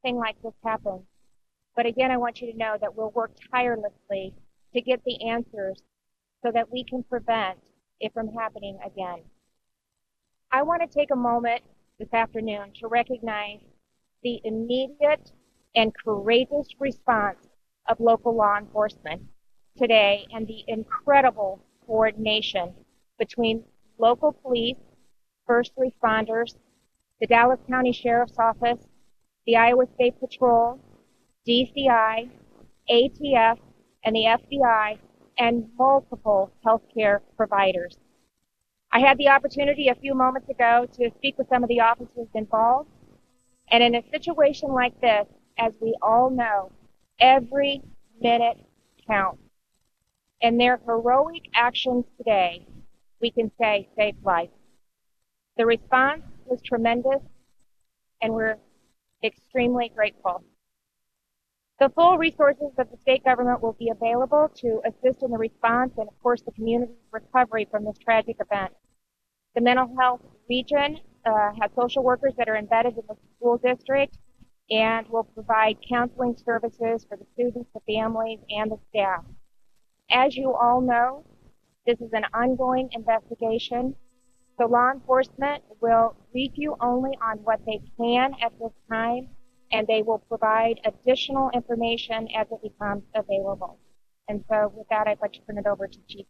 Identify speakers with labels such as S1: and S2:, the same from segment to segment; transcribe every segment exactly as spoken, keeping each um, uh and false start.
S1: anything like this happens. But again, I want you to know that we'll work tirelessly to get the answers so that we can prevent it from happening again. I want to take a moment this afternoon to recognize the immediate and courageous response of local law enforcement today and the incredible coordination between local police, first responders, the Dallas County Sheriff's Office, the Iowa State Patrol, D C I, A T F, and the F B I, and multiple healthcare providers. I had the opportunity a few moments ago to speak with some of the officers involved, and in a situation like this, as we all know, every minute counts. And their heroic actions today, we can say, saved life. The response was tremendous, and we're extremely grateful. The full resources of the state government will be available to assist in the response and, of course, the community's recovery from this tragic event. The mental health region uh, has social workers that are embedded in the school district and will provide counseling services for the students, the families, and the staff. As you all know, this is an ongoing investigation, so law enforcement will brief you only on what they can at this time, and they will provide additional information as it becomes available. And so with that, I'd like to turn it over to Chief.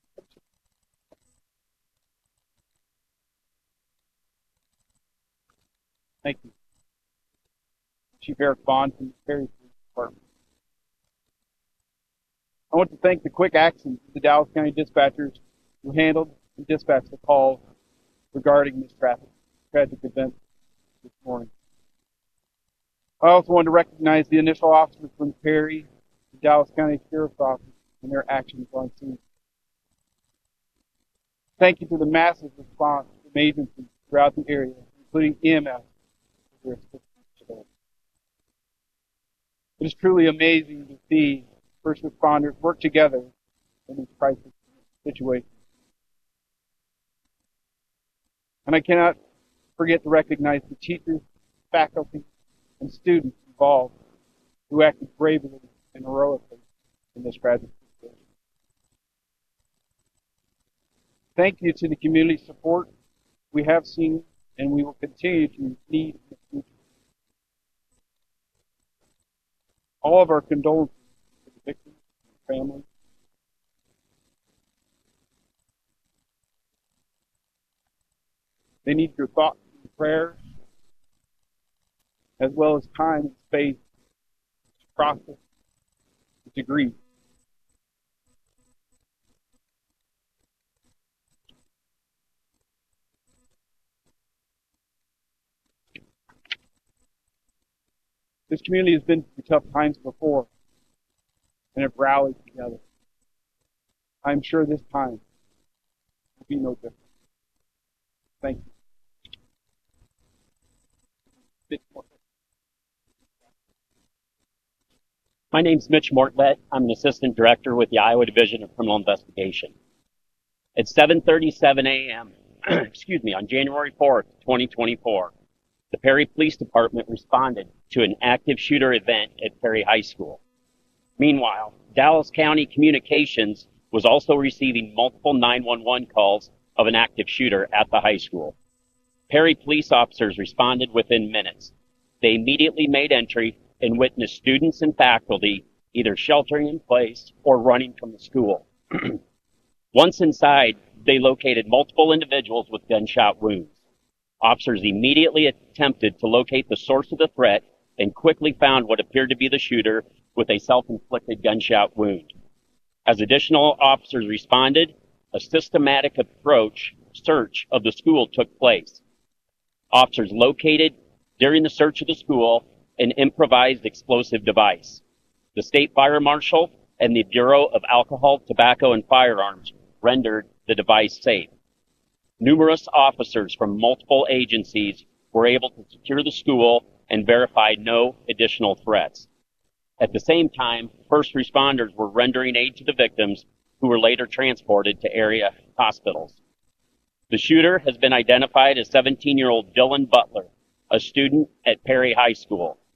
S2: Thank you. Chief Eric Bond from the Perry Police Department. I want to thank the quick actions of the Dallas County dispatchers who handled and dispatched the calls regarding this traffic, tragic event this morning. I also want to recognize the initial officers from the Perry, the Dallas County Sheriff's Office, and their actions on scene. Thank you to the massive response from agencies throughout the area, including E M S, for their assistance today. It is truly amazing to see first responders work together in these crisis situations. And I cannot forget to recognize the teachers, faculty, and students involved who acted bravely and heroically in this tragic situation. Thank you to the community support we have seen and we will continue to need in the future. All of our condolences to the victims and their families. They need your thoughts and prayers, as well as time and space to process and to grieve. This community has been through tough times before and have rallied together. I'm sure this time will be no different. Thank you.
S3: My name's Mitch Mortlet. I'm an assistant director with the Iowa Division of Criminal Investigation. At seven thirty-seven a.m., excuse me, on January fourth, twenty twenty-four, the Perry Police Department responded to an active shooter event at Perry High School. Meanwhile, Dallas County Communications was also receiving multiple nine one one calls of an active shooter at the high school. Perry police officers responded within minutes. They immediately made entry and witnessed students and faculty either sheltering in place or running from the school. Once inside, they located multiple individuals with gunshot wounds. Officers immediately attempted to locate the source of the threat and quickly found what appeared to be the shooter with a self-inflicted gunshot wound. As additional officers responded, a systematic approach search of the school took place. Officers located during the search of the school an improvised explosive device. The state fire marshal and the Bureau of Alcohol, Tobacco, and Firearms rendered the device safe. Numerous officers from multiple agencies were able to secure the school and verify no additional threats. At the same time, first responders were rendering aid to the victims, who were later transported to area hospitals. The shooter has been identified as seventeen-year-old Dylan Butler, a student at Perry High School.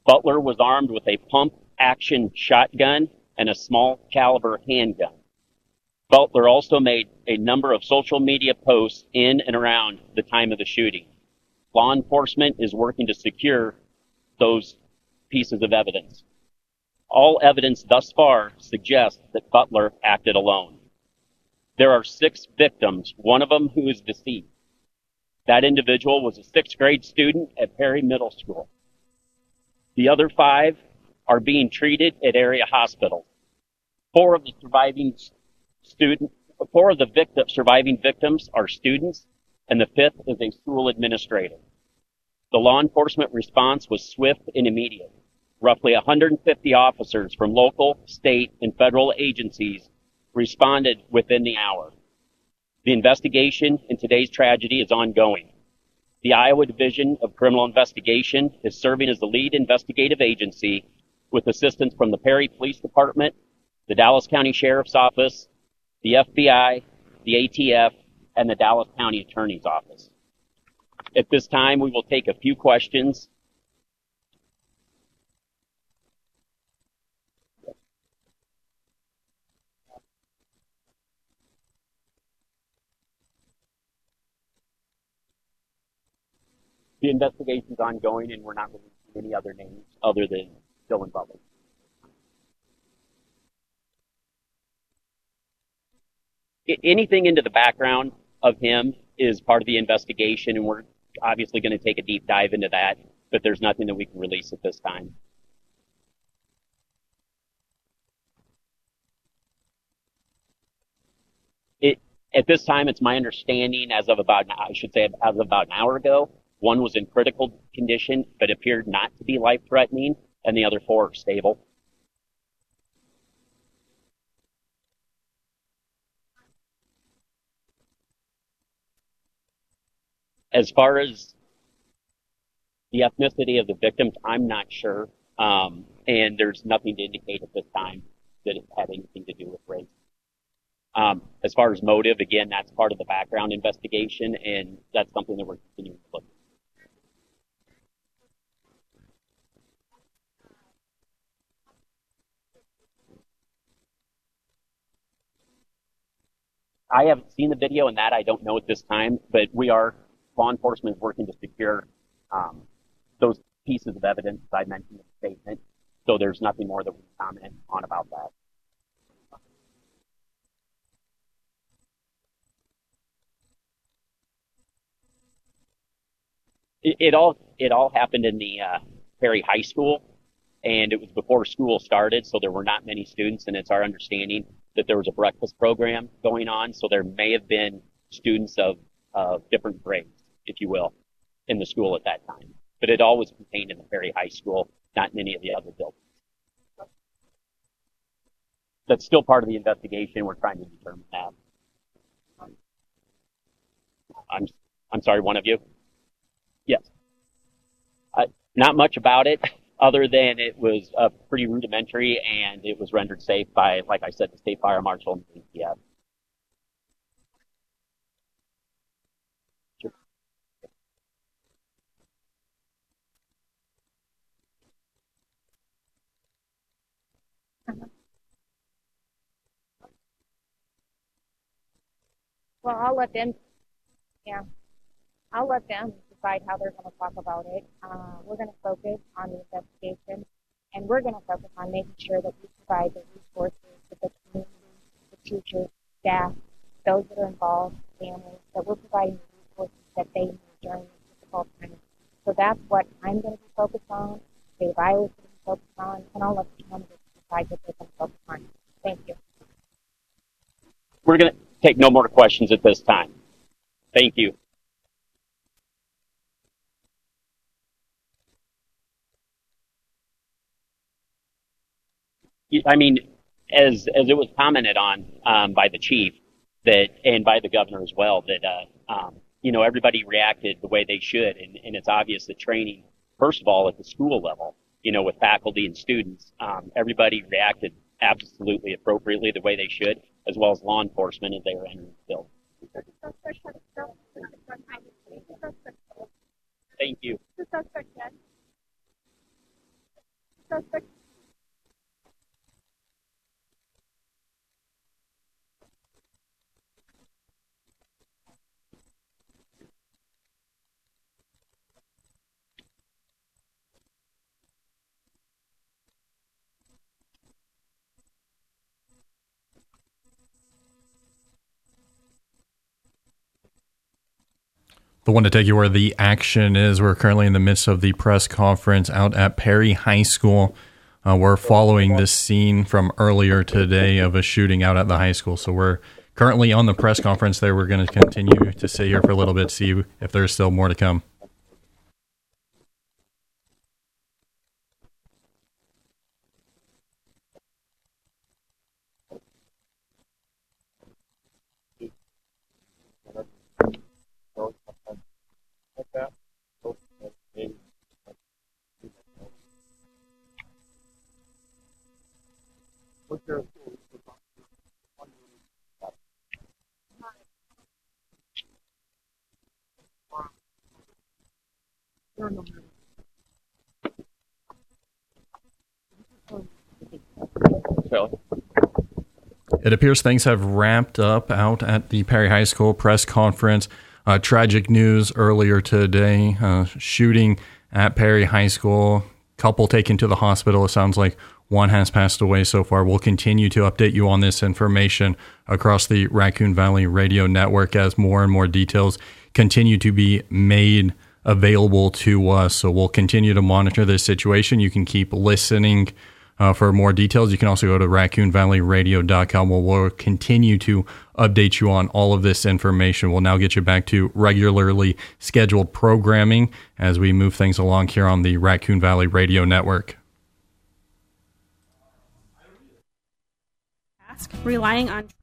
S3: Butler was armed with a pump-action shotgun and a small-caliber handgun. Butler also made a number of social media posts in and around the time of the shooting. Law enforcement is working to secure those pieces of evidence. All evidence thus far suggests that Butler acted alone. There are six victims, one of them who is deceased. That individual was a sixth grade student at Perry Middle School. The other five are being treated at area hospitals. Four of the surviving student, four of the victim, surviving victims are students, and the fifth is a school administrator. The law enforcement response was swift and immediate. Roughly one hundred fifty officers from local, state, and federal agencies responded within the hour. The investigation in today's tragedy is ongoing. The Iowa Division of Criminal Investigation is serving as the lead investigative agency with assistance from the Perry Police Department, the Dallas County Sheriff's Office, the F B I, the A T F, and the Dallas County Attorney's Office. At this time, we will take a few questions. The investigation is ongoing, and we're not releasing any other names other than Dylan Butler. Anything into the background of him is part of the investigation, and we're obviously going to take a deep dive into that, but there's nothing that we can release at this time. It, at this time, it's my understanding, as of about, I should say, as of about an hour ago, one was in critical condition, but appeared not to be life-threatening, and the other four are stable. As far as the ethnicity of the victims, I'm not sure, um, and there's nothing to indicate at this time that it had anything to do with race. Um, as far as motive, again, that's part of the background investigation, and that's something that we're continuing to look at. I haven't seen the video, and that I don't know at this time, but we are, law enforcement is working to secure um, those pieces of evidence I mentioned in the statement, so there's nothing more that we can comment on about that. It, it all it all happened in the uh, Perry High School, and it was before school started, so there were not many students, and it's our understanding that there was a breakfast program going on, so there may have been students of, of different grades, if you will, in the school at that time. But it all was contained in the Perry High School, not in any of the other buildings. That's still part of the investigation. We're trying to determine that. I'm, I'm sorry, one of you? Yes. Uh, not much about it, other than it was uh, pretty rudimentary, and it was rendered safe by, like I said, the State Fire Marshal and the A T F. Sure.
S1: Uh-huh. Well, I'll let them, yeah, I'll let them decide how they're going to talk about it. Uh, we're going to focus on the investigation, and we're going to focus on making sure that we provide the resources to the community, the teachers, staff, those that are involved, families, that we're providing the resources that they need during this difficult time. So that's what I'm going to be focused on, Dave Iowa's going to be focused on, and I'll let the candidates decide what they're going to focus on. Thank you.
S3: We're going to take no more questions at this time. Thank you. I mean, as as it was commented on um, by the chief, that and by the governor as well, that uh, um, you know, everybody reacted the way they should, and, and it's obvious that training, first of all, at the school level, you know, with faculty and students, um, everybody reacted absolutely appropriately the way they should, as well as law enforcement as they were entering the building. Thank you.
S1: suspect.
S4: The one to take you where the action is. We're currently in the midst of the press conference out at Perry High School. Uh, we're following this scene from earlier today of a shooting out at the high school. So we're currently on the press conference there. We're going to continue to stay here for a little bit, see if there's still more to come. It appears things have wrapped up out at the Perry High School press conference. Uh, tragic news earlier today, uh, shooting at Perry High School. Couple taken to the hospital. It sounds like one has passed away so far. We'll continue to update you on this information across the Raccoon Valley Radio Network as more and more details continue to be made available to us. So we'll continue to monitor this situation. You can keep listening uh, for more details. You can also go to raccoon valley radio dot com where we'll continue to update you on all of this information. We'll now get you back to regularly scheduled programming as we move things along here on the Raccoon Valley Radio Network.
S5: Relying on